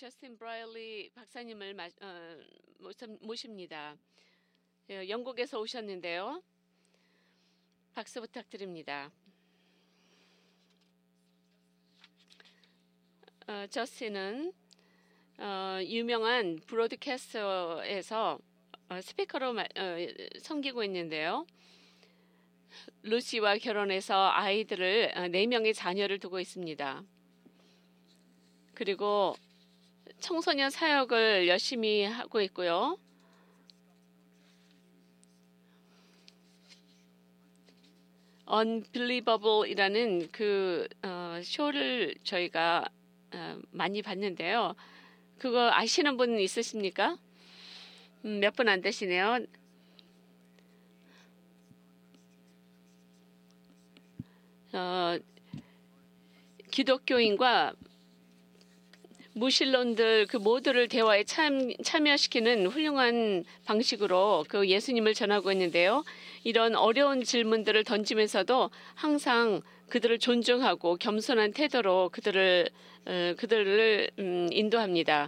저스틴 브라일리 박사님을 모십니다. 영국에서 오셨는데요. 박수 부탁드립니다. 저스틴은 유명한 브로드캐스터에서 스피커로 섬기고 있는데요. 루시와 결혼해서 아이들을 4명의 자녀를 두고 있습니다. 그리고 청소년 사역을 열심히 하고 있고요. Unbelievable이라는 그 쇼를 저희가 많이 봤는데요. 그거 아시는 분 있으십니까? 몇 분 안 되시네요. 기독교인과 무신론들 그 모두를 대화에 참여시키는 훌륭한 방식으로 그 예수님을 전하고 있는데요. 이런 어려운 질문들을 던지면서도 항상 그들을 존중하고 겸손한 태도로 그들을 인도합니다.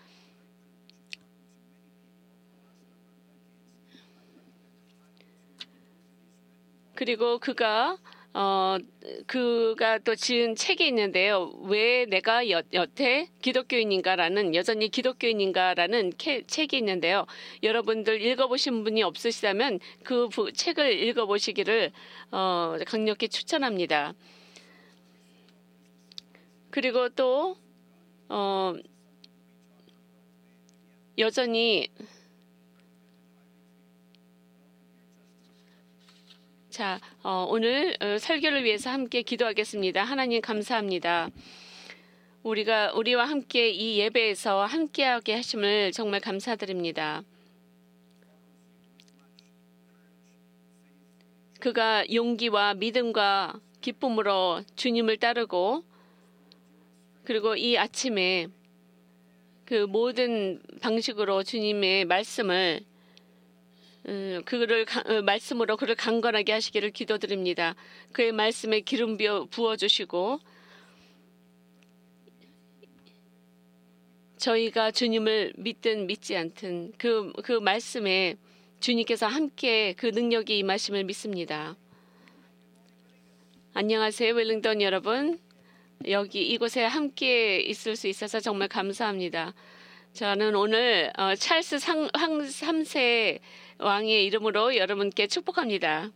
그리고 그가 또 지은 책이 있는데요. 왜 내가 여태 기독교인인가라는 여전히 기독교인인가라는 책이 있는데요. 여러분들 읽어보신 분이 없으시다면 그 책을 읽어보시기를 강력히 추천합니다. 그리고 또 여전히 오늘 설교를 위해서 함께 기도하겠습니다. 하나님 감사합니다. 우리와 함께 이 예배에서 함께하게 하심을 정말 감사드립니다. 그가 용기와 믿음과 기쁨으로 주님을 따르고 그리고 이 아침에 그 모든 방식으로 주님의 말씀을 말씀으로 그를 강건하게 하시기를 기도드립니다. 그의 말씀에 기름 부어주시고 저희가 주님을 믿든 믿지 않든 그 말씀에 주님께서 함께 그 능력이 임하심을 믿습니다. 안녕하세요, 웰링턴 여러분. 이곳에 함께 있을 수 있어서 정말 감사합니다. 저는 오늘 찰스 3세 왕의 이름으로 여러분께 축복합니다.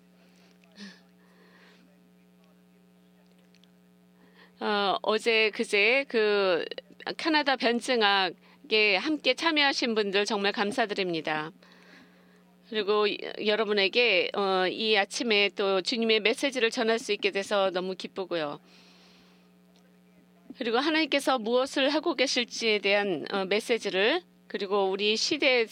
어제 그제 그 캐나다 변증학에 함께 참여하신 분들 정말 감사드립니다. 그리고 여러분에게 이 아침에 또 주님의 메시지를 전할 수 있게 돼서 너무 기쁘고요. 그리고 하나님께서 무엇을 하고 계실지에 대한 메시지를 그리고 우리 시대에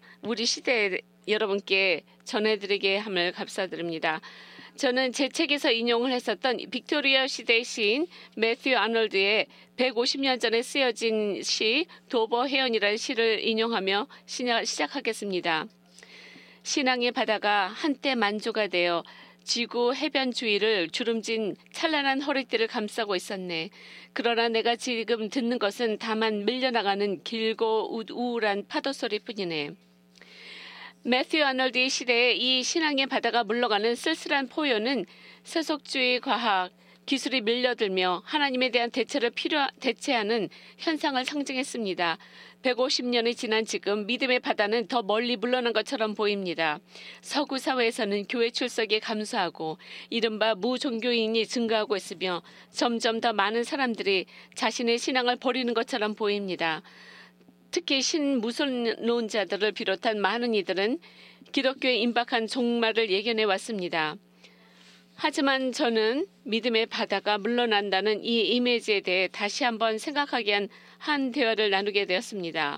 여러분께 전해드리게 함을 감사드립니다. 저는 제 책에서 인용을 했었던 빅토리아 시대의 시인 매튜 아놀드의 150년 전에 쓰여진 시 도버 해연이라는 시를 인용하며 시작하겠습니다. 신앙의 바다가 한때 만조가 되어 지구 해변 주위를 주름진 찬란한 허리띠를 감싸고 있었네. 그러나 내가 지금 듣는 것은 다만 밀려나가는 길고 우울한 파도 소리뿐이네. 매튜 아놀드의 시대에 이 신앙의 바다가 물러가는 쓸쓸한 포효는 세속주의 과학, 기술이 밀려들며 하나님에 대한 대체하는 현상을 상징했습니다. 150년이 지난 지금 믿음의 바다는 더 멀리 물러난 것처럼 보입니다. 서구 사회에서는 교회 출석이 감소하고 이른바 무종교인이 증가하고 있으며 점점 더 많은 사람들이 자신의 신앙을 버리는 것처럼 보입니다. 특히 신무선론자들을 비롯한 많은 이들은 기독교의 임박한 종말을 예견해 왔습니다. 하지만 저는 믿음의 바다가 물러난다는 이 이미지에 대해 다시 한번 생각하게 한 대화를 나누게 되었습니다.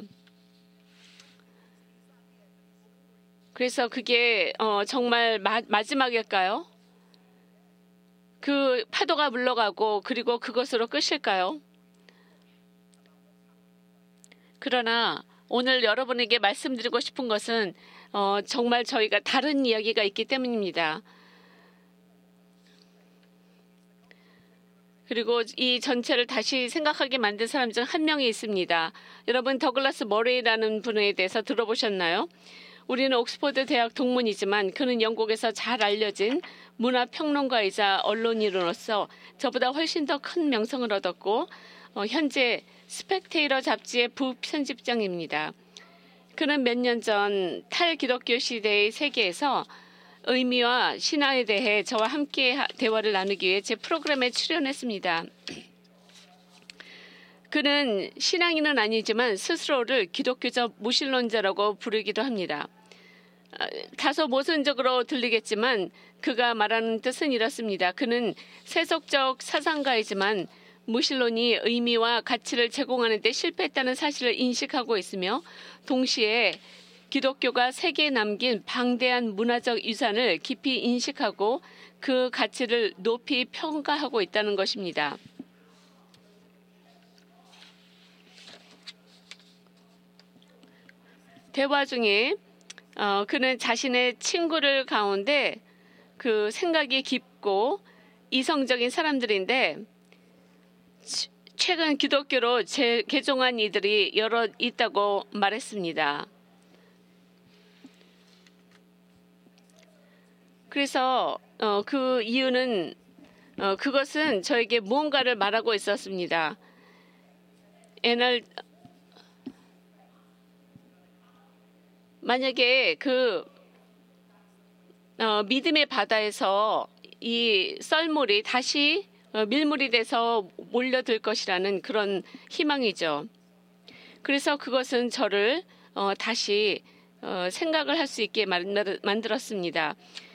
그래서 그게 정말 마지막일까요? 그 파도가 물러가고 그리고 그것으로 끝일까요? 그러나 오늘 여러분에게 말씀드리고 싶은 것은 정말 저희가 다른 이야기가 있기 때문입니다. 그리고 이 전체를 다시 생각하게 만든 사람 중 한 명이 있습니다. 여러분 더글라스 머레이라는 분에 대해서 들어보셨나요? 우리는 옥스퍼드 대학 동문이지만 그는 영국에서 잘 알려진 문화평론가이자 언론인으로서 저보다 훨씬 더 큰 명성을 얻었고 현재 스펙테이터 잡지의 부편집장입니다. 그는 몇 년 전 탈기독교 시대의 세계에서 의미와 신앙에 대해 저와 함께 대화를 나누기 위해 제 프로그램에 출연했습니다. 그는 신앙인은 아니지만 스스로를 기독교적 무신론자라고 부르기도 합니다. 다소 모순적으로 들리겠지만 그가 말하는 뜻은 이렇습니다. 그는 세속적 사상가이지만 무신론이 의미와 가치를 제공하는 데 실패했다는 사실을 인식하고 있으며 동시에 기독교가 세계에 남긴 방대한 문화적 유산을 깊이 인식하고 그 가치를 높이 평가하고 있다는 것입니다. 대화 중에 그는 자신의 친구를 가운데 그 생각이 깊고 이성적인 사람들인데 최근 기독교로 개종한 이들이 여럿 있다고 말했습니다. 그래서 그 이유는 그것은 저에게 무언가를 말하고 있었습니다. 만약에 그 믿음의 바다에서 이 썰물이 다시 밀물이 돼서 몰려들 것이라는 그런 희망이죠. 그래서 그것은 저를 다시 생각을 할 수 있게 만들었습니다.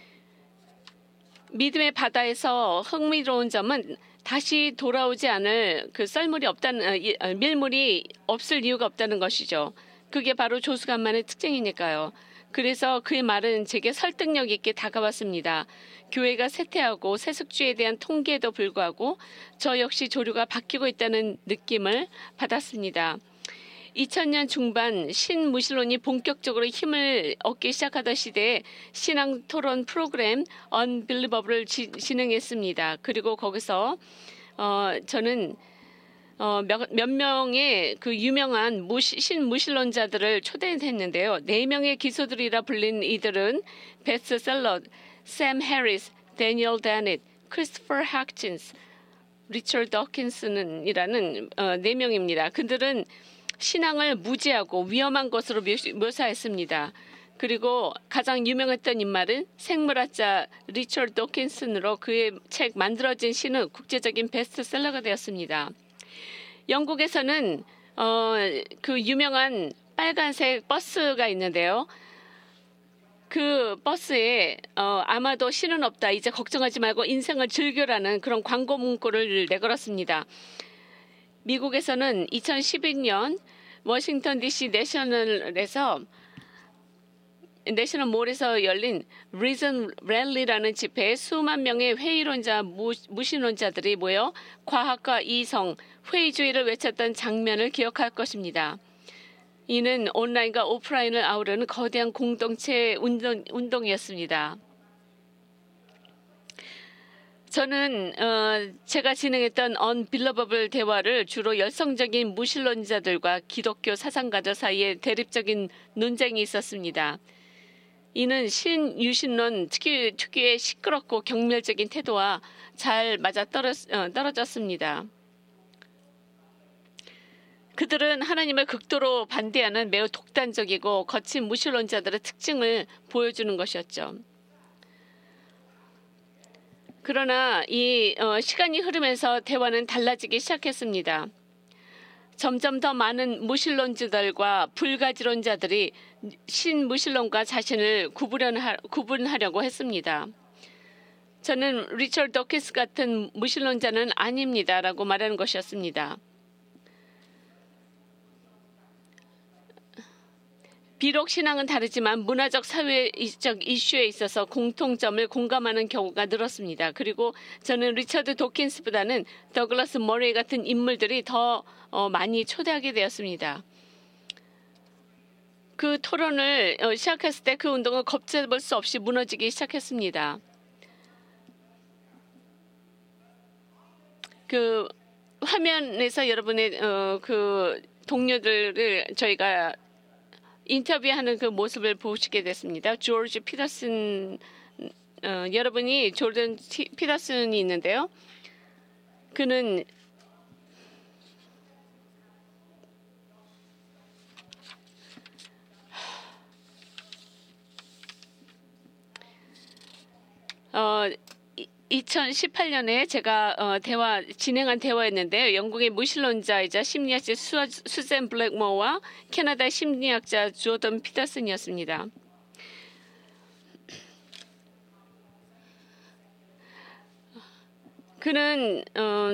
믿음의 바다에서 흥미로운 점은 다시 돌아오지 않을 그 썰물이 없다는 밀물이 없을 이유가 없다는 것이죠. 그게 바로 조수간만의 특징이니까요. 그래서 그의 말은 제게 설득력 있게 다가왔습니다. 교회가 쇠퇴하고 세속주의에 대한 통계에도 불구하고 저 역시 조류가 바뀌고 있다는 느낌을 받았습니다. 2000년 중반 신무신론이 본격적으로 힘을 얻기 시작하던 시대에 신앙 토론 프로그램 Unbelievable을 진행했습니다. 그리고 거기서 저는 몇 명의 그 유명한 신무신론자들을 초대했는데요. 4명의 기소들이라 불린 이들은 베스트셀러 샘 해리스, 데니얼 데닛, 크리스토퍼 헥킨스, 리처드 더킨슨이라는 4명입니다. 그들은 신앙을 무지하고 위험한 것으로 묘사했습니다. 그리고 가장 유명했던 인물은 생물학자 리처드 더킨슨으로 그의 책 만들어진 시는 국제적인 베스트셀러가 되었습니다. 영국에서는 그 유명한 빨간색 버스가 있는데요. 그 버스에 아마도 신은 없다. 이제 걱정하지 말고 인생을 즐겨라는 그런 광고 문구를 내걸었습니다. 미국에서는 2012년 워싱턴 DC 내셔널 몰에서 열린 리즌 랠리라는 집회에 수만 명의 회의론자, 무신론자들이 모여 과학과 이성, 회의주의를 외쳤던 장면을 기억할 것입니다. 이는 온라인과 오프라인을 아우르는 거대한 공동체 운동이었습니다. 저는 제가 진행했던 Unbelievable 대화를 주로 열성적인 무신론자들과 기독교 사상가들 사이에 대립적인 논쟁이 있었습니다. 이는 신유신론 특유의 시끄럽고 경멸적인 태도와 잘 맞아 떨어졌습니다. 그들은 하나님을 극도로 반대하는 매우 독단적이고 거친 무신론자들의 특징을 보여주는 것이었죠. 그러나 이 시간이 흐르면서 대화는 달라지기 시작했습니다. 점점 더 많은 무신론자들과 불가지론자들이 신무신론과 자신을 구분하려고 했습니다. 저는 리처드 더킨스 같은 무신론자는 아닙니다라고 말하는 것이었습니다. 비록 신앙은 다르지만 문화적 사회적 이슈에 있어서 공통점을 공감하는 경우가 늘었습니다. 그리고 저는 리처드 도킨스보다는 더글라스 머레이 같은 인물들이 더 많이 초대하게 되었습니다. 그 토론을 시작했을 때 그 운동은 걷잡을 수 없이 무너지기 시작했습니다. 그 화면에서 여러분의 그 동료들을 저희가 인터뷰하는 그 모습을 보시게 됐습니다. 조지 피터슨 여러분이 조던 피터슨이 있는데요. 그는 어 2018년에 제가 진행한 대화였는데요. 영국의 무신론자이자 심리학자 수잔 블랙모어와 캐나다 심리학자 조던 피터슨이었습니다. 그는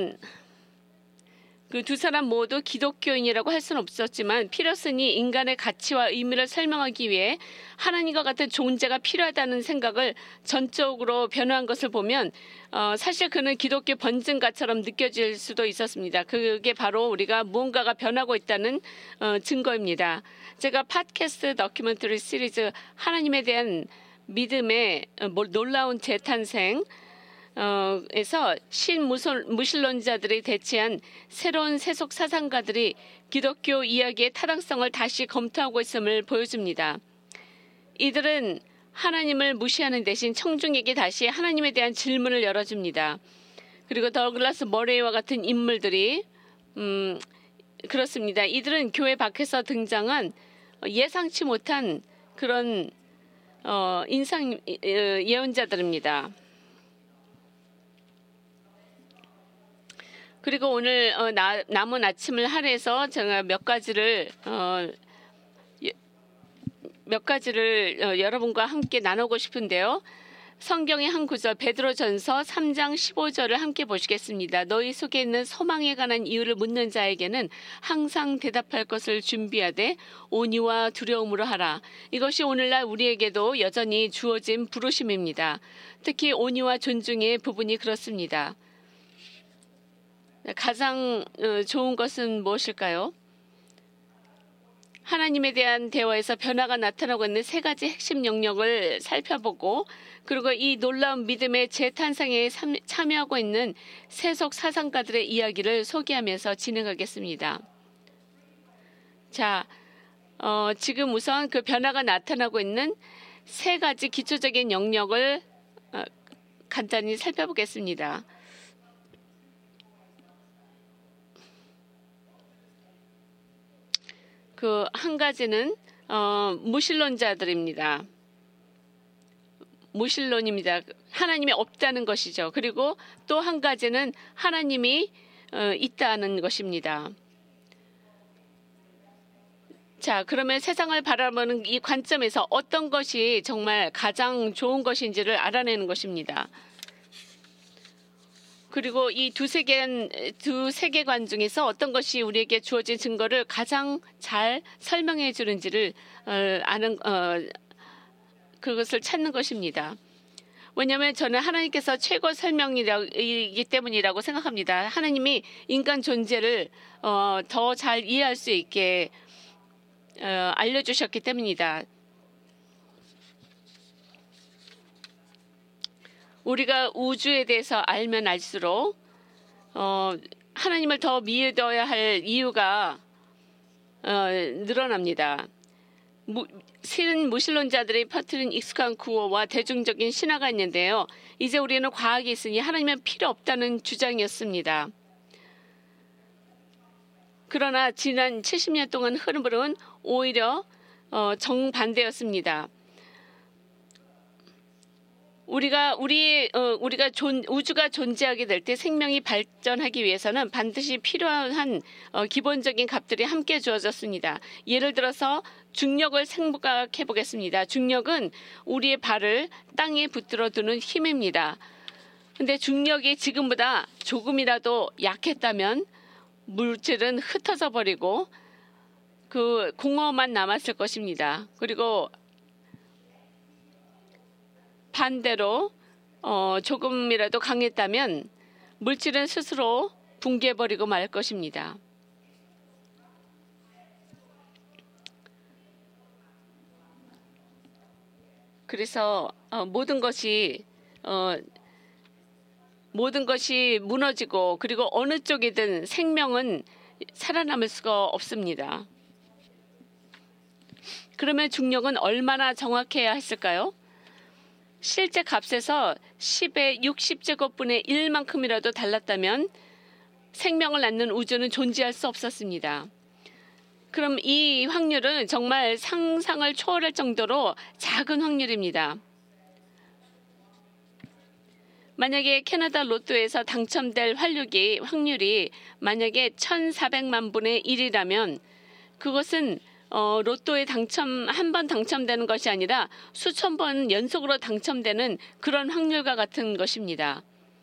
그 두 사람 모두 기독교인이라고 할 수는 없었지만 피터슨이 인간의 가치와 의미를 설명하기 위해 하나님과 같은 존재가 필요하다는 생각을 전적으로 변화한 것을 보면 사실 그는 기독교 번증가처럼 느껴질 수도 있었습니다. 그게 바로 우리가 무언가가 변하고 있다는 증거입니다. 제가 팟캐스트 다큐멘터리 시리즈 하나님에 대한 믿음의 놀라운 재탄생 에서 신무신론자들이 대체한 새로운 세속 사상가들이 기독교 이야기의 타당성을 다시 검토하고 있음을 보여줍니다. 이들은 하나님을 무시하는 대신 청중에게 다시 하나님에 대한 질문을 열어줍니다. 그리고 더글라스 머레이와 같은 인물들이 그렇습니다. 이들은 교회 밖에서 등장한 예상치 못한 그런 인상 예언자들입니다. 그리고 오늘 남은 아침을 할애해서 제가 몇 가지를 여러분과 함께 나누고 싶은데요. 성경의 한 구절 베드로전서 3장 15절을 함께 보시겠습니다. 너희 속에 있는 소망에 관한 이유를 묻는 자에게는 항상 대답할 것을 준비하되 온유와 두려움으로 하라. 이것이 오늘날 우리에게도 여전히 주어진 부르심입니다. 특히 온유와 존중의 부분이 그렇습니다. 가장 좋은 것은 무엇일까요? 하나님에 대한 대화에서 변화가 나타나고 있는 세 가지 핵심 영역을 살펴보고 그리고 이 놀라운 믿음의 재탄생에 참여하고 있는 세속 사상가들의 이야기를 소개하면서 진행하겠습니다. 자, 지금 우선 그 변화가 나타나고 있는 세 가지 기초적인 영역을 간단히 살펴보겠습니다. 그 한 가지는 무신론자들입니다. 무신론입니다. 하나님이 없다는 것이죠. 그리고 또 한 가지는 하나님이 있다는 것입니다. 자, 그러면 세상을 바라보는 이 관점에서 어떤 것이 정말 가장 좋은 것인지를 알아내는 것입니다. 그리고 이 두 세계관 중에서 어떤 것이 우리에게 주어진 증거를 가장 잘 설명해 주는지를 그것을 찾는 것입니다. 왜냐하면 저는 하나님께서 최고 설명이기 때문이라고 생각합니다. 하나님이 인간 존재를 더 잘 이해할 수 있게 알려주셨기 때문이다. 우리가 우주에 대해서 알면 알수록 하나님을 더 믿어야 할 이유가 늘어납니다. 실은 무신론자들이 퍼뜨린 익숙한 구호와 대중적인 신화가 있는데요. 이제 우리는 과학이 있으니 하나님은 필요 없다는 주장이었습니다. 그러나 지난 70년 동안 흐름은 오히려 정반대였습니다. 우주가 존재하게 될 때 생명이 발전하기 위해서는 반드시 필요한 기본적인 값들이 함께 주어졌습니다. 예를 들어서 중력을 생각해 보겠습니다. 중력은 우리의 발을 땅에 붙들어 두는 힘입니다. 근데 중력이 지금보다 조금이라도 약했다면 물질은 흩어져 버리고 그 공허만 남았을 것입니다. 그리고 반대로 조금이라도 강했다면 물질은 스스로 붕괴해버리고 말 것입니다. 그래서 모든 것이 모든 것이 무너지고 그리고 어느 쪽이든 생명은 살아남을 수가 없습니다. 그러면 중력은 얼마나 정확해야 했을까요? 실제 값에서 10의 60제곱분의 1만큼이라도 달랐다면 생명을 낳는 우주는 존재할 수 없었습니다. 그럼 이 확률은 정말 상상을 초월할 정도로 작은 확률입니다. 만약에 캐나다 로또에서 당첨될 확률이 만약에 1400만 분의 1이라면 그것은 로또에 한 번 당첨되는 것이 아니라 수천 번 연속으로 당첨되는 그런 확률과 같은 것입니다.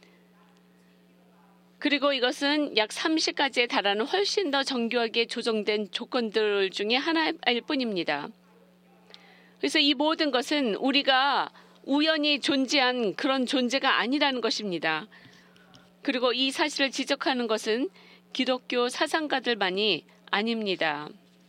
그리고 이것은 약 30가지에 달하는 훨씬 더 정교하게 조정된 조건들 중에 하나일 뿐입니다. 그래서 이 모든 것은 우리가 우연히 존재한 그런 존재가 아니라는 것입니다. 그리고 이 사실을 지적하는 것은 기독교 사상가들만이 아닙니다.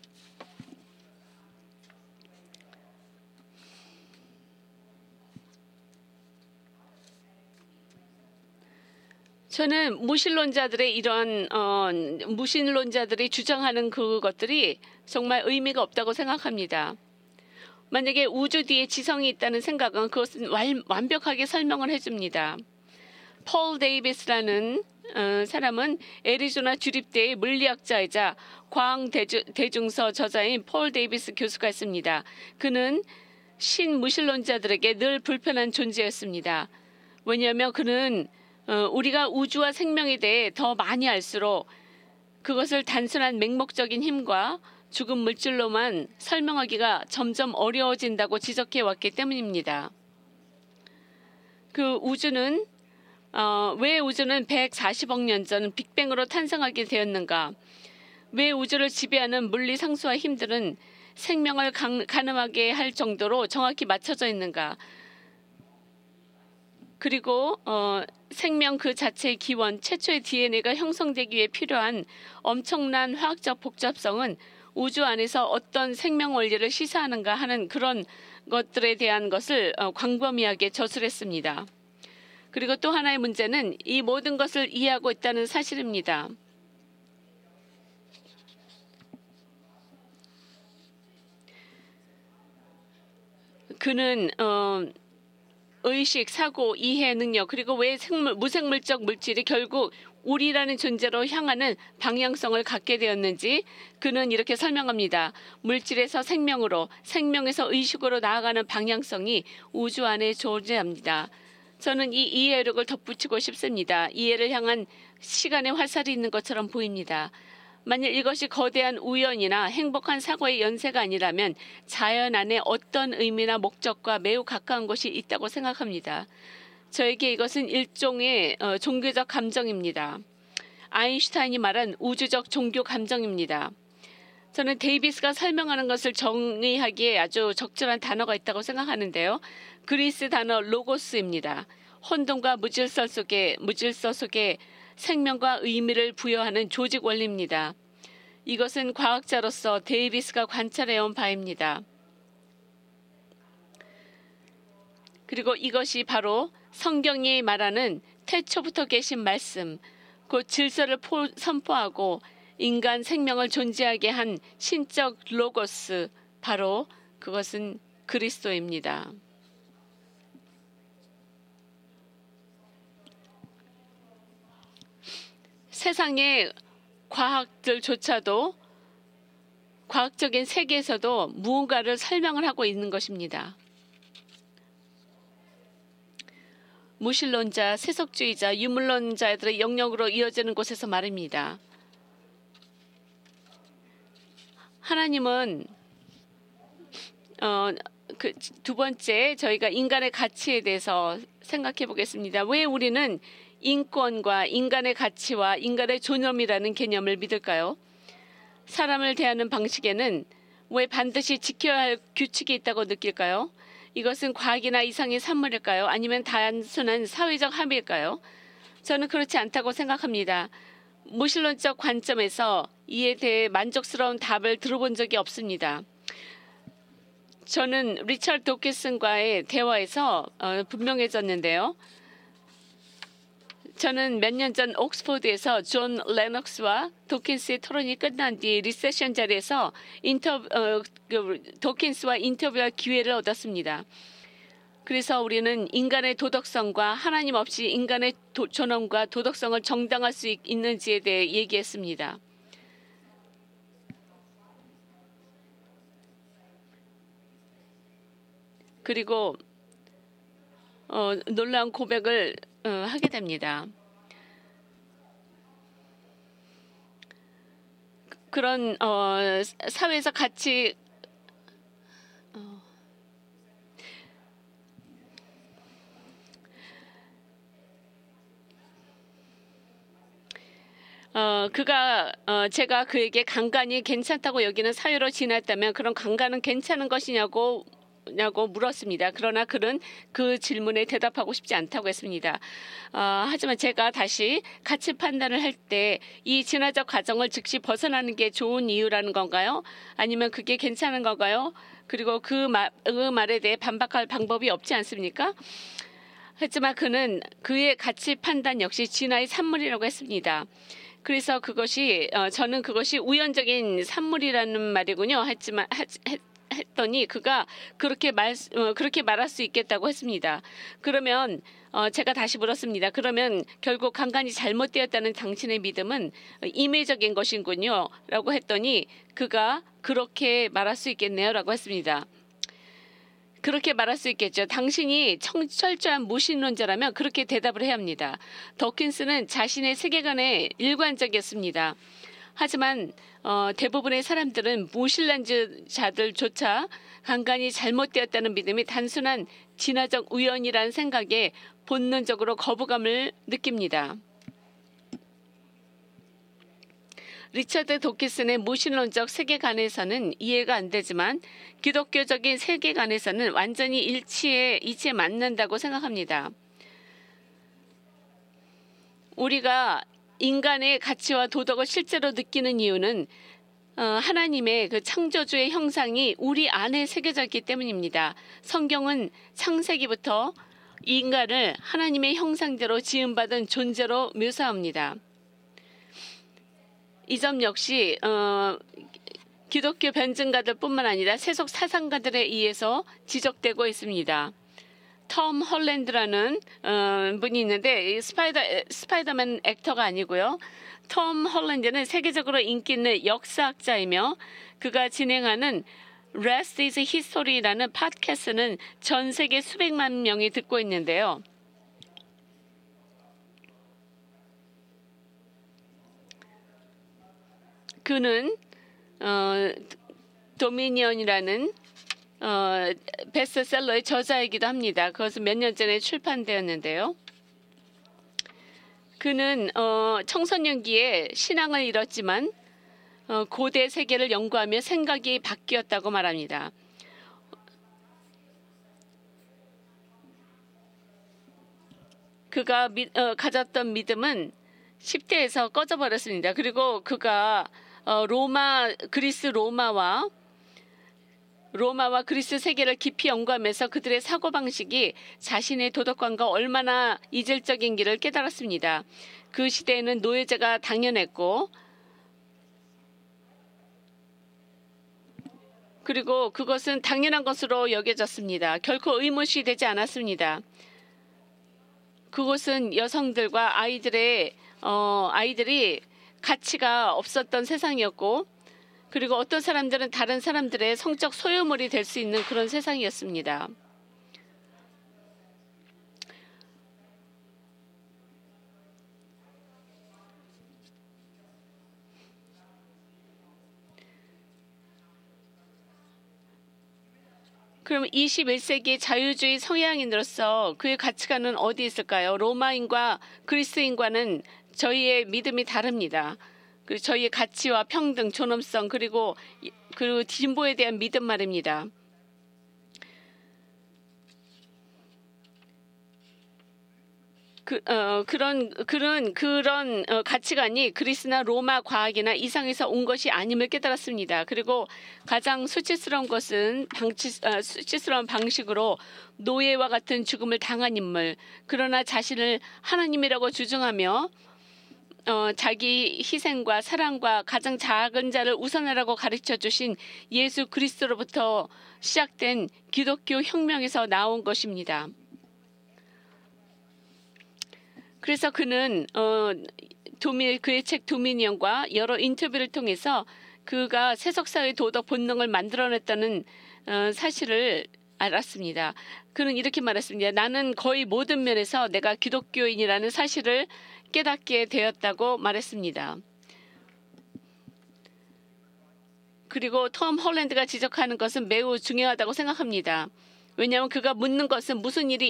저는 무신론자들의 이런 무신론자들이 주장하는 그것들이 정말 의미가 없다고 생각합니다. 만약에 우주 뒤에 지성이 있다는 생각은 그것은 완벽하게 설명을 해줍니다. 폴 데이비스라는 사람은 애리조나 주립대의 물리학자이자 과학대중서 저자인 폴 데이비스 교수가 있습니다. 그는 신무신론자들에게 늘 불편한 존재였습니다. 왜냐하면 그는 우리가 우주와 생명에 대해 더 많이 알수록 그것을 단순한 맹목적인 힘과 죽은 물질로만 설명하기가 점점 어려워진다고 지적해 왔기 때문입니다. 그 우주는 왜 우주는 140억 년 전 빅뱅으로 탄생하게 되었는가? 왜 우주를 지배하는 물리 상수와 힘들은 생명을 가늠하게 할 정도로 정확히 맞춰져 있는가? 그리고 생명 그 자체의 기원, 최초의 DNA가 형성되기 위해 필요한 엄청난 화학적 복잡성은 우주 안에서 어떤 생명 원리를 시사하는가 하는 그런 것들에 대한 것을 광범위하게 저술했습니다. 그리고 또 하나의 문제는 이 모든 것을 이해하고 있다는 사실입니다. 그는 의식, 사고, 이해 능력 그리고 왜 무생물적 물질이 결국 우리라는 존재로 향하는 방향성을 갖게 되었는지 그는 이렇게 설명합니다. 물질에서 생명으로, 생명에서 의식으로 나아가는 방향성이 우주 안에 존재합니다. 저는 이 이해력을 덧붙이고 싶습니다. 이해를 향한 시간의 화살이 있는 것처럼 보입니다. 만일 이것이 거대한 우연이나 행복한 사고의 연쇄가 아니라면 자연 안에 어떤 의미나 목적과 매우 가까운 것이 있다고 생각합니다. 저에게 이것은 일종의 종교적 감정입니다. 아인슈타인이 말한 우주적 종교 감정입니다. 저는 데이비스가 설명하는 것을 정의하기에 아주 적절한 단어가 있다고 생각하는데요. 그리스 단어 로고스입니다. 혼돈과 무질서 속에 생명과 의미를 부여하는 조직 원리입니다. 이것은 과학자로서 데이비스가 관찰해온 바입니다. 그리고 이것이 바로 성경이 말하는 태초부터 계신 말씀, 곧 질서를 선포하고 인간 생명을 존재하게 한 신적 로고스, 바로 그것은 그리스도입니다. 세상의 과학들조차도 과학적인 세계에서도 무언가를 설명을 하고 있는 것입니다. 무신론자, 세속주의자, 유물론자들의 영역으로 이어지는 곳에서 말입니다. 하나님은 두 번째 저희가 인간의 가치에 대해서 생각해 보겠습니다. 왜 우리는 인권과 인간의 가치와 인간의 존엄이라는 개념을 믿을까요? 사람을 대하는 방식에는 왜 반드시 지켜야 할 규칙이 있다고 느낄까요? 이것은 과학이나 이상의 산물일까요? 아니면 단순한 사회적 합의일까요? 저는 그렇지 않다고 생각합니다. 무신론적 관점에서 이에 대해 만족스러운 답을 들어본 적이 없습니다. 저는 리처드 도키슨과의 대화에서 분명해졌는데요. 저는 몇 년 전 옥스퍼드에서 존 레녹스와 도킨스의 토론이 끝난 뒤 리세션 자리에서 도킨스와 인터뷰할 기회를 얻었습니다. 그래서 우리는 인간의 도덕성과 하나님 없이 인간의 존엄과 도덕성을 정당할 수 있는지에 대해 얘기했습니다. 그리고 놀라운 고백을 하게 됩니다. 그런 사회에서 같이 제가 그에게 강간이 괜찮다고 여기는 사유로 지냈다면 그런 강간은 괜찮은 것이냐고 물었습니다. 그러나 그는 그 질문에 대답하고 싶지 않다고 했습니다. 하지만 제가 다시 가치 판단을 할 때 이 진화적 과정을 즉시 벗어나는 게 좋은 이유라는 건가요? 아니면 그게 괜찮은 건가요? 그리고 그 말에 대해 반박할 방법이 없지 않습니까? 하지만 그는 그의 가치 판단 역시 진화의 산물이라고 했습니다. 그래서 저는 그것이 우연적인 산물이라는 말이군요. 했더니 그가 그렇게 말할 수 있겠다고 했습니다. 그러면 제가 다시 물었습니다. 그러면 결국 강간이 잘못되었다는 당신의 믿음은 임의적인 것인군요. 라고 했더니 그가 그렇게 말할 수 있겠네요. 라고 했습니다. 그렇게 말할 수 있겠죠. 당신이 철저한 무신론자라면 그렇게 대답을 해야 합니다. 더킨스는 자신의 세계관에 일관적이었습니다. 하지만 대부분의 사람들은 무신론자들조차 강간이 잘못되었다는 믿음이 단순한 진화적 우연이라는 생각에 본능적으로 거부감을 느낍니다. 리처드 도킨슨의 무신론적 세계관에서는 이해가 안 되지만 기독교적인 세계관에서는 완전히 일치에 맞는다고 생각합니다. 우리가 인간의 가치와 도덕을 실제로 느끼는 이유는 하나님의 그 창조주의 형상이 우리 안에 새겨져 있기 때문입니다. 성경은 창세기부터 인간을 하나님의 형상대로 지음받은 존재로 묘사합니다. 이 점 역시 기독교 변증가들뿐만 아니라 세속 사상가들에 의해서 지적되고 있습니다. 톰 홀랜드라는 분이 있는데 스파이더맨 액터가 아니고요. 톰 홀랜드는 세계적으로 인기 있는 역사학자이며 그가 진행하는 Rest is History라는 팟캐스트는 전 세계 수백만 명이 듣고 있는데요. 그는 도미니언이라는 베스트셀러의 저자이기도 합니다. 그것은 몇 년 전에 출판되었는데요. 그는 청소년기에 신앙을 잃었지만 고대 세계를 연구하며 생각이 바뀌었다고 말합니다. 그가 가졌던 믿음은 10대에서 꺼져버렸습니다. 그리고 그가 그리스 로마와 그리스 세계를 깊이 연구하면서 그들의 사고방식이 자신의 도덕관과 얼마나 이질적인지를 깨달았습니다. 그 시대에는 노예제가 당연했고 그리고 그것은 당연한 것으로 여겨졌습니다. 결코 의무시 되지 않았습니다. 그것은 여성들과 아이들이 가치가 없었던 세상이었고 그리고 어떤 사람들은 다른 사람들의 성적 소유물이 될 수 있는 그런 세상이었습니다. 그럼 21세기 자유주의 성향인으로서 그의 가치관은 어디 있을까요? 로마인과 그리스인과는 저희의 믿음이 다릅니다. 그리고 저희의 가치와 평등, 존엄성 그리고 진보에 대한 믿음 말입니다. 그런 가치관이 그리스나 로마 과학이나 이상에서 온 것이 아님을 깨달았습니다. 그리고 가장 수치스러운 것은 수치스러운 방식으로 노예와 같은 죽음을 당한 인물, 그러나 자신을 하나님이라고 주장하며 자기 희생과 사랑과 가장 작은 자를 우선하라고 가르쳐 주신 예수 그리스도로부터 시작된 기독교 혁명에서 나온 것입니다. 그래서 그는 그의 책 도미니언과 여러 인터뷰를 통해서 그가 세속사의 도덕 본능을 만들어냈다는 사실을 알았습니다. 그는 이렇게 말했습니다. 나는 거의 모든 면에서 내가 기독교인이라는 사실을 깨닫게 되었다고 말했습니다. 그리고 톰 홀랜드가 지적하는 것은 매우 중요하다고 생각합니다. 왜냐하면 그가 묻는 것은 무슨 일이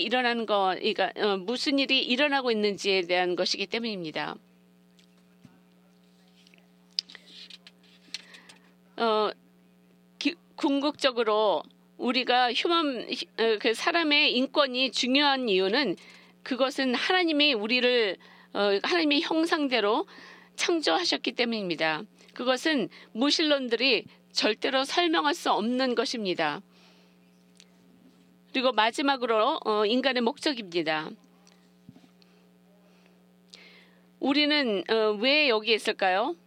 일어나고 있는지에 대한 것이기 때문입니다. 궁극적으로 우리가 그 사람의 인권이 중요한 이유는 그것은 하나님의 형상대로 창조하셨기 때문입니다. 그것은 무신론들이 절대로 설명할 수 없는 것입니다. 그리고 마지막으로 인간의 목적입니다. 우리는 왜 여기에 있을까요?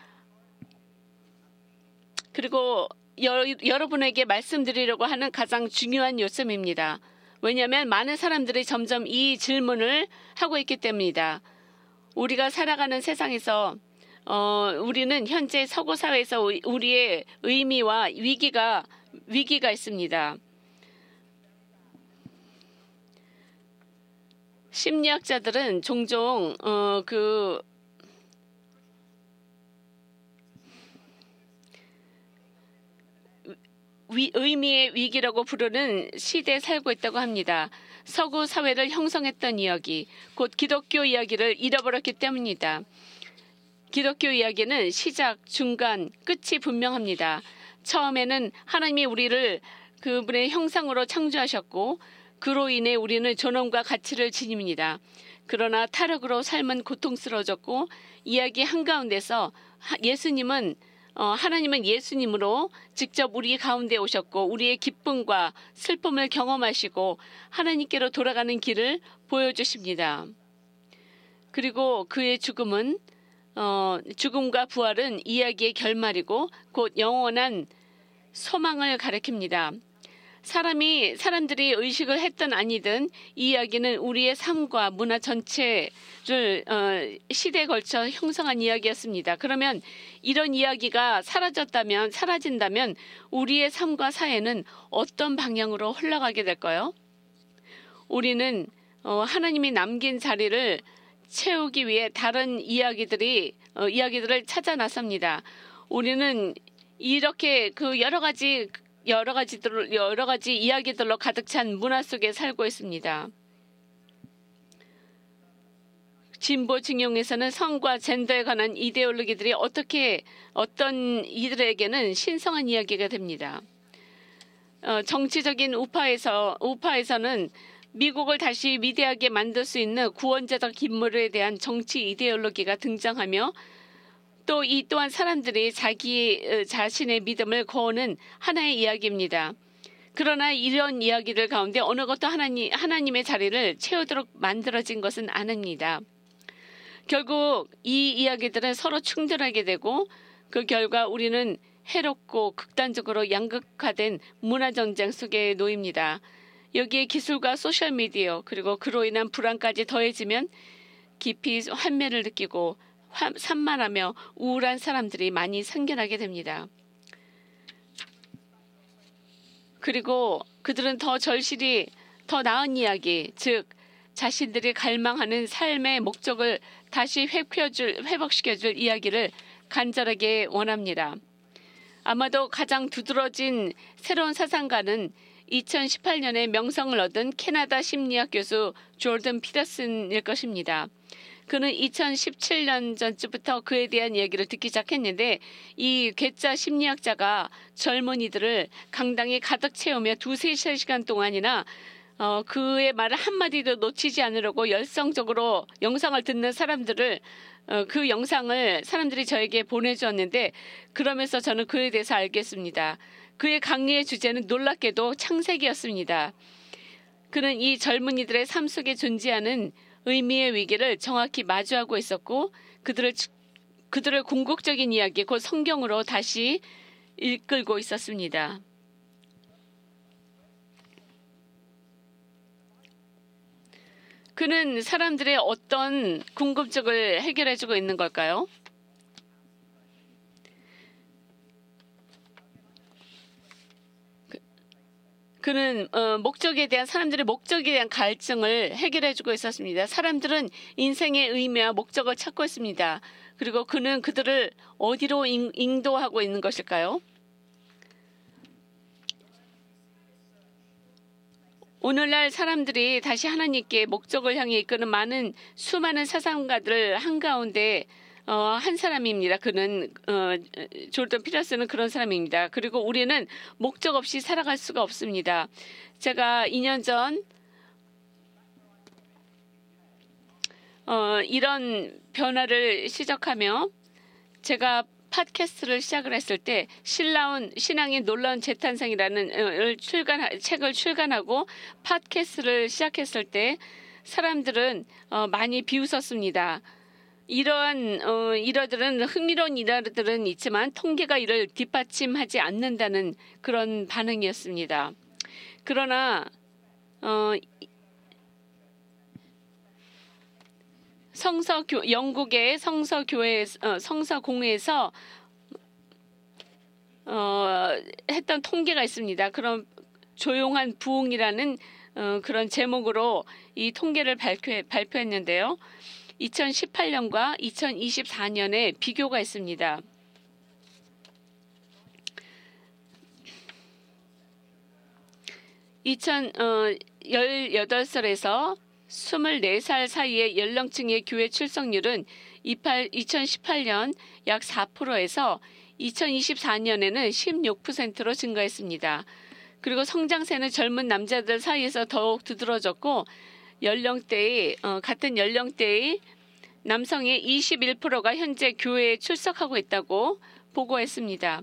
그리고 여러분에게 말씀드리려고 하는 가장 중요한 요점입니다. 왜냐하면 많은 사람들이 점점 이 질문을 하고 있기 때문이다. 우리가 살아가는 세상에서 우리는 현재 서구 사회에서 우리의 의미와 위기가 있습니다. 심리학자들은 종종 의미의 위기라고 부르는 시대에 살고 있다고 합니다. 서구 사회를 형성했던 이야기, 곧 기독교 이야기를 잃어버렸기 때문입니다. 기독교 이야기는 시작, 중간, 끝이 분명합니다. 처음에는 하나님이 우리를 그분의 형상으로 창조하셨고 그로 인해 우리는 존엄과 가치를 지닙니다. 그러나 타락으로 삶은 고통스러워졌고 이야기 한가운데서 하나님은 예수님으로 직접 우리 가운데 오셨고 우리의 기쁨과 슬픔을 경험하시고 하나님께로 돌아가는 길을 보여주십니다. 그리고 그의 죽음과 부활은 이야기의 결말이고 곧 영원한 소망을 가리킵니다. 사람들이 의식을 했든 아니든 이 이야기는 우리의 삶과 문화 전체를 시대에 걸쳐 형성한 이야기였습니다. 그러면 이런 이야기가 사라진다면 우리의 삶과 사회는 어떤 방향으로 흘러가게 될까요? 우리는 하나님이 남긴 자리를 채우기 위해 다른 이야기들을 찾아 나섭니다. 우리는 이렇게 여러 가지 이야기들로 가득 찬 문화 속에 살고 있습니다. 진보 진영에서는 성과 젠더에 관한 이데올로기들이 어떤 이들에게는 신성한 이야기가 됩니다. 정치적인 우파에서는 미국을 다시 위대하게 만들 수 있는 구원자적 인물에 대한 정치 이데올로기가 등장하며 또 이 또한 사람들이 자신의 믿음을 거는 하나의 이야기입니다. 그러나 이런 이야기들 가운데 어느 것도 하나님의 자리를 채우도록 만들어진 것은 아닙니다. 결국 이 이야기들은 서로 충돌하게 되고 그 결과 우리는 해롭고 극단적으로 양극화된 문화전쟁 속에 놓입니다. 여기에 기술과 소셜미디어 그리고 그로 인한 불안까지 더해지면 깊이 환멸을 느끼고 산만하며 우울한 사람들이 많이 생겨나게 됩니다. 그리고 그들은 더 나은 이야기, 즉 자신들이 갈망하는 삶의 목적을 다시 회복시켜줄 이야기를 간절하게 원합니다. 아마도 가장 두드러진 새로운 사상가는 2018년에 명성을 얻은 캐나다 심리학 교수 조던 피터슨일 것입니다. 그는 2017년 전쯤부터 그에 대한 이야기를 듣기 시작했는데 이 괴짜 심리학자가 젊은이들을 강당에 가득 채우며 2-3시간 동안이나 그의 말을 한마디도 놓치지 않으려고 열성적으로 영상을 듣는 사람들을 그 영상을 사람들이 저에게 보내주었는데 그러면서 저는 그에 대해서 알겠습니다. 그의 강의의 주제는 놀랍게도 창세기였습니다. 그는 이 젊은이들의 삶 속에 존재하는 의미의 위기를 정확히 마주하고 있었고 그들을 궁극적인 이야기 곧 성경으로 다시 이끌고 있었습니다. 그는 사람들의 어떤 궁금증을 해결해주고 있는 걸까요? 그는 사람들의 목적에 대한 갈증을 해결해주고 있었습니다. 사람들은 인생의 의미와 목적을 찾고 있습니다. 그리고 그는 그들을 어디로 인도하고 있는 것일까요? 오늘날 사람들이 다시 하나님께 목적을 향해 이끄는 수많은 사상가들 한가운데 한 사람입니다. 그는 조던 피터슨은 그런 사람입니다. 그리고 우리는 목적 없이 살아갈 수가 없습니다. 제가 2년 전 이런 변화를 시작하며 제가 팟캐스트를 시작을 했을 때 신앙의 놀라운 재탄생이라는 책을 출간하고 팟캐스트를 시작했을 때 사람들은 많이 비웃었습니다. 이러한 흥미로운 일화들은 있지만 통계가 이를 뒷받침하지 않는다는 그런 반응이었습니다. 그러나 영국의 성서공회에서 했던 통계가 있습니다. 그런 조용한 부흥이라는 그런 제목으로 이 통계를 발표했는데요. 2018년과 2024년에 비교가 있습니다. 18살에서 24살 사이의 연령층의 교회 출석률은 2018년 약 4%에서 2024년에는 16%로 증가했습니다. 그리고 성장세는 젊은 남자들 사이에서 더욱 두드러졌고 같은 연령대의 남성의 21%가 현재 교회에 출석하고 있다고 보고했습니다.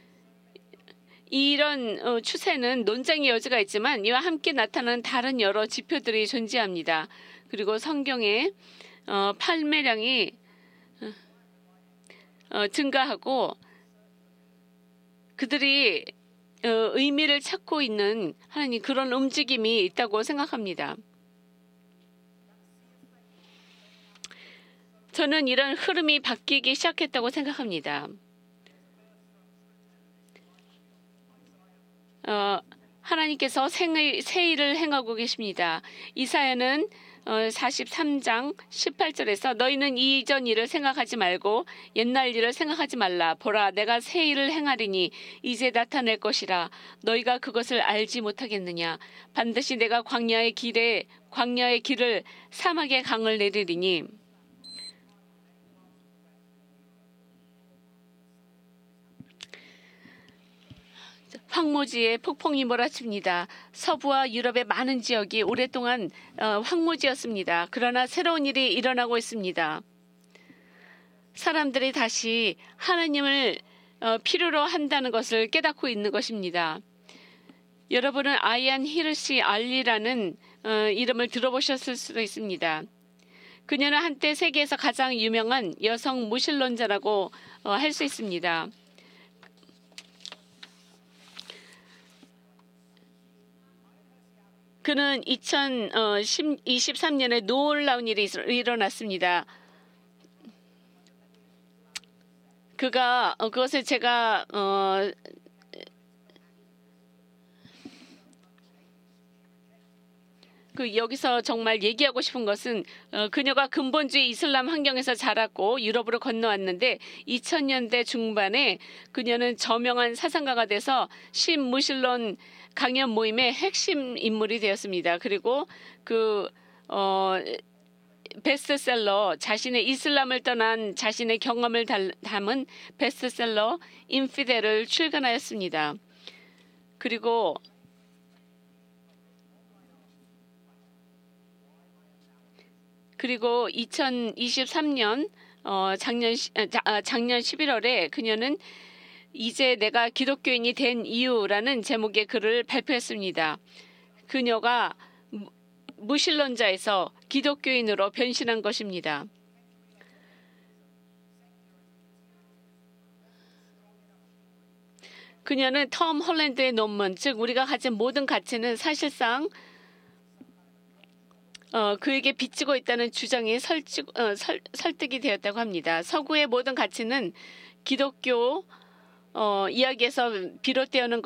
이런 추세는 논쟁의 여지가 있지만 이와 함께 나타나는 다른 여러 지표들이 존재합니다. 그리고 성경의 판매량이 증가하고 그들이 의미를 찾고 있는 하나님 그런 움직임이 있다고 생각합니다. 저는 이런 흐름이 바뀌기 시작했다고 생각합니다. 하나님께서 새 일을 행하고 계십니다. 이사야는 43장 18절에서 너희는 이전 일을 생각하지 말고 옛날 일을 생각하지 말라. 보라 내가 새 일을 행하리니 이제 나타낼 것이라. 너희가 그것을 알지 못하겠느냐. 반드시 내가 광야의 길을 사막의 강을 내리리니. 황무지에 폭풍이 몰아칩니다. 서부와 유럽의 많은 지역이 오랫동안 황무지였습니다. 그러나 새로운 일이 일어나고 있습니다. 사람들이 다시 하나님을 필요로 한다는 것을 깨닫고 있는 것입니다. 여러분은 아이안 히르시 알리라는 이름을 들어보셨을 수도 있습니다. 그녀는 한때 세계에서 가장 유명한 여성 무신론자라고 할 수 있습니다. 그는 2023년에 놀라운 일이 일어났습니다. 그것을 제가 여기서 정말 얘기하고 싶은 것은 그녀가 근본주의 이슬람 환경에서 자랐고 유럽으로 건너왔는데 2000년대 중반에 그녀는 저명한 사상가가 돼서 신무신론 강연 모임의 핵심 인물이 되었습니다. 그리고 베스트셀러 자신의 이슬람을 떠난 자신의 경험을 담은 베스트셀러 인피델을 출간하였습니다. 그리고 그리고 2023년 작년 11월에 그녀는 이제 내가 기독교인이 된 이유라는 제목의 글을 발표했습니다. 그녀가 무신론자에서 기독교인으로 변신한 것입니다. 그녀는 톰 홀랜드의 논문, 즉 우리가 가진 모든 가치는 사실상 그에게 비치고 있다는 주장이 설득이 되었다고 합니다. 서구의 모든 가치는 기독교 이야기에서 비롯되었다는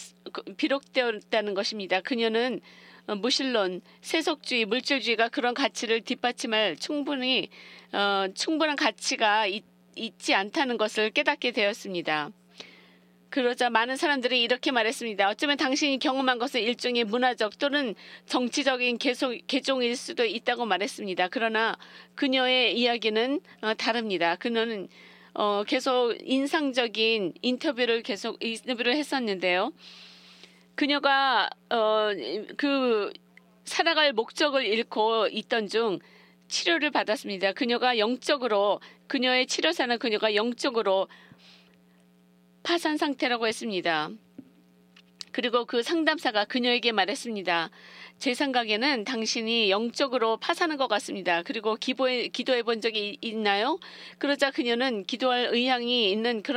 것입니다. 그녀는 무신론, 세속주의, 물질주의가 그런 가치를 뒷받침할 충분한 가치가 있지 않다는 것을 깨닫게 되었습니다. 그러자 많은 사람들이 이렇게 말했습니다. 어쩌면 당신이 경험한 것은 일종의 문화적 또는 정치적인 개종일 수도 있다고 말했습니다. 그러나 그녀의 이야기는 다릅니다. 그녀는 계속 인상적인 인터뷰를 했었는데요. 그녀가 그 살아갈 목적을 잃고 있던 중 치료를 받았습니다. 그녀의 치료사는 그녀가 영적으로 파산 상태라고 했습니다. 그리고 그 상담사가 그녀에게 말했습니다. 제 생각에는 당신이 영적으로 파산한 것 같습니다. 그리고 기도해 본 적이 있나요? 그러자 그녀는 기도할 의향이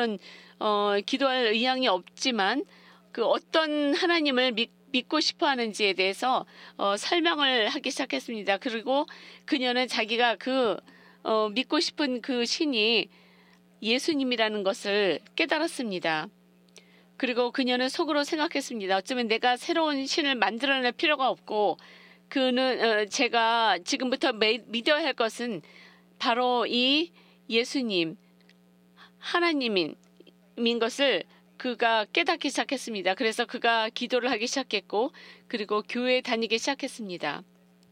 없지만 그 어떤 하나님을 믿고 싶어 하는지에 대해서 설명을 하기 시작했습니다. 그리고 그녀는 자기가 믿고 싶은 그 신이 예수님이라는 것을 깨달았습니다. 그리고 그녀는 속으로 생각했습니다. 어쩌면 내가 새로운 신을 만들어낼 필요가 없고 제가 지금부터 믿어야 할 것은 바로 이 예수님, 하나님인 것을 그가 깨닫기 시작했습니다. 그래서 그가 기도를 하기 시작했고 그리고 교회에 다니기 시작했습니다.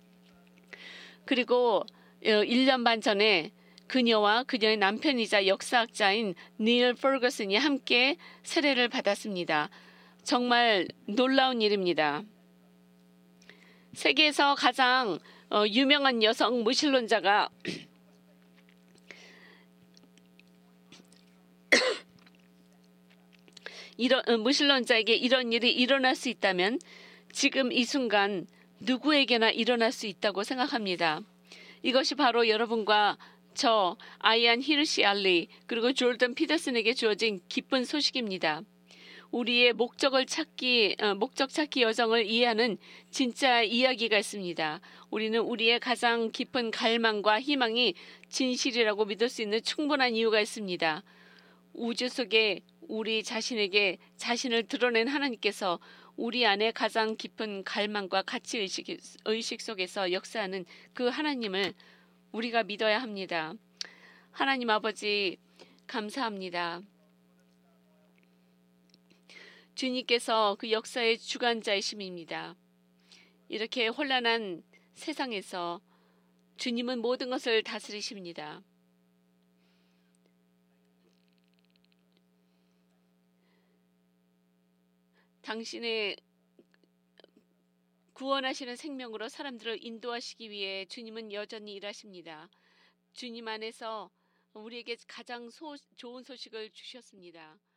그리고 1년 반 전에 그녀와 그녀의 남편이자 역사학자인 닐 퍼거슨이 함께 세례를 받았습니다. 정말 놀라운 일입니다. 세계에서 가장 유명한 여성 무신론자가 무신론자에게 이런 일이 일어날 수 있다면 지금 이 순간 누구에게나 일어날 수 있다고 생각합니다. 이것이 바로 여러분과 저 아이안 히르시 알리 그리고 졸던 피터슨에게 주어진 기쁜 소식입니다. 우리의 목적 찾기 여정을 이해하는 진짜 이야기가 있습니다. 우리는 우리의 가장 깊은 갈망과 희망이 진실이라고 믿을 수 있는 충분한 이유가 있습니다. 우주 속에 우리 자신에게 자신을 드러낸 하나님께서 우리 안에 가장 깊은 갈망과 가치의식 속에서 역사하는 그 하나님을 우리가 믿어야 합니다. 하나님 아버지 감사합니다. 주님께서 그 역사의 주관자이심입니다. 이렇게 혼란한 세상에서 주님은 모든 것을 다스리십니다. 당신의 구원하시는 생명으로 사람들을 인도하시기 위해 주님은 여전히 일하십니다. 주님 안에서 우리에게 가장 좋은 소식을 주셨습니다.